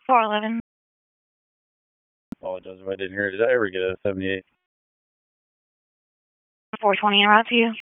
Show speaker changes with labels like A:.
A: 411.
B: Apologize if I didn't hear it. Did I ever get a 78?
A: 420 en route to you.